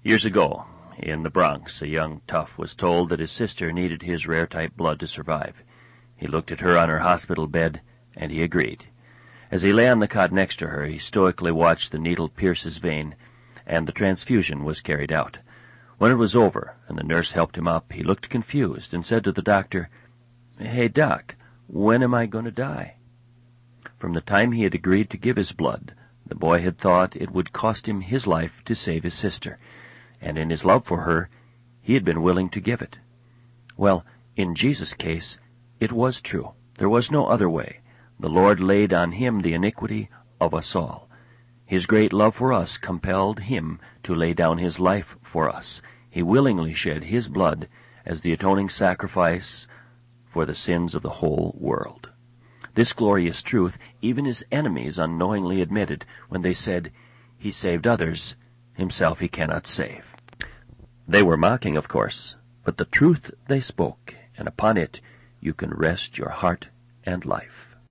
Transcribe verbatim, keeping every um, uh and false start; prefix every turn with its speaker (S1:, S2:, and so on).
S1: Years ago, in the Bronx, a young tough was told that his sister needed his rare-type blood to survive. He looked at her on her hospital bed, and he agreed. As he lay on the cot next to her, he stoically watched the needle pierce his vein, and the transfusion was carried out. When it was over, and the nurse helped him up, he looked confused and said to the doctor, "Hey, Doc, when am I going to die?" From the time he had agreed to give his blood, the boy had thought it would cost him his life to save his sister, and in his love for her, he had been willing to give it. Well, in Jesus' case, it was true. There was no other way. The Lord laid on him the iniquity of us all. His great love for us compelled him to lay down his life for us. He willingly shed his blood as the atoning sacrifice for the sins of the whole world. This glorious truth even his enemies unknowingly admitted when they said, "He saved others, himself he cannot save." They were mocking, of course, but the truth they spoke, and upon it you can rest your heart and life.